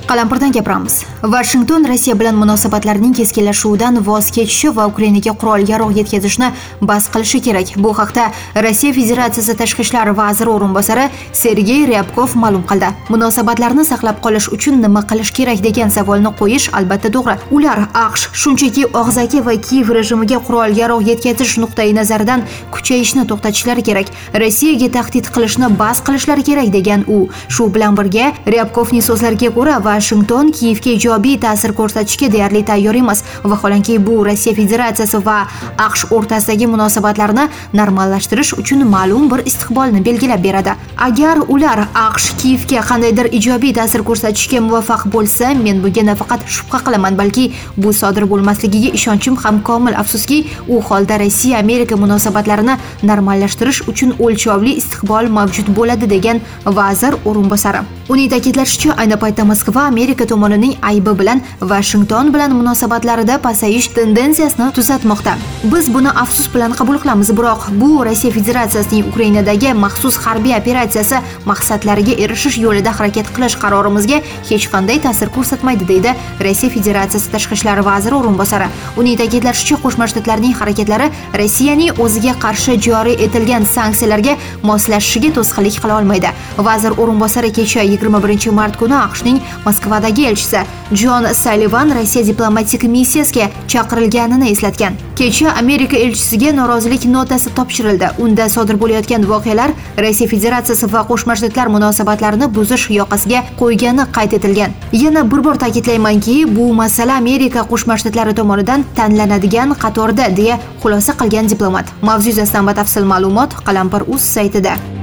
Qalampirdan gapiramiz. Washington Rossiya bilan munosabatlarning keskinlashuvidan voz kechishi va Ukrainaga qurol-yarog' yetkazishni bas qilishi kerak. Bu haqda Rossiya Federatsiyasi tashqi ishlar vaziri o'rinbosari Sergey Ryabkov ma'lum qildi. Munosabatlarni saqlab qolish uchun nima qilish kerak degan savolni qo'yish albatta to'g'ri. Ular AQSh shunchaki og'zaki va Kiyev rejimiga qurol-yarog' yetkazish nuqtai nazaridan kuchayishni to'xtatishlari kerak. Rossiyaga tahdid qilishni bas qilishlari kerak degan u. Shu bilan birga Ryabkovning so'zlariga ko'ra Washington Kiyevga ijobiy ta'sir ko'rsatishga deyarli tayyor emas. Vaholanki bu Rossiya Federatsiyasi va AQSh o'rtasidagi munosabatlarni normallashtirish uchun ma'lum bir istiqbolni belgilab beradi. Agar ular AQSh Kiyevga qandaydir ijobiy ta'sir ko'rsatishga muvaffaq bo'lsa, men bunga nafaqat shubha qilaman, balki bu sodir bo'lmasligiga ishonchim ham komil. Afsuski, u holda Rossiya Amerika munosabatlarini normallashtirish uchun o'lchovli istiqbol mavjud bo'ladi degan vazir o'rinbosari. Uning ta'kidlashicha, ayni paytda Moskva Amerika tomonining aybi bilan Washington bilan munosabatlarida pasayish tendensiyasini kuzatmoqda. Biz buni afsus bilan qabul qilamiz, biroq bu Rossiya Federatsiyasining Ukrainadagi maxsus harbiy operatsiyasi maqsadlariga erishish yo'lida harakat qilish qarorimizga hech qanday ta'sir ko'rsatmaydi, deydi Rossiya Federatsiyasi tashqi ishlar vaziri o'rinbosari. Uning ta'kidlashicha, Qo'shma Shtatlarning harakatlari Rossiyaning o'ziga qarshi joriy etilgan sanksiyalarga moslashishiga to'sqinlik qila olmaydi. Vazir o'rinbosari kecha 21-mart kuni AQShning Moskvadagi elchisi Jon Sallivan Rossiya diplomatik missiyasiga chaqirilganini eslatgan. Kecha Amerika elchisiga norozilik notasi topshirildi. Unda sodir bo'layotgan voqealar Rossiya Federatsiyasi va Qo'shma Shtatlar munosabatlarini buzish yoqasiga qo'ygani qayd etilgan. Yana bir bor ta'kidlaymanki, bu masala Amerika Qo'shma Shtatlari tomonidan tanlanadigan qatorda, deya xulosa qilgan diplomat. Mavzu yuzasidan batafsil ma'lumot Qalampir.uz saytida.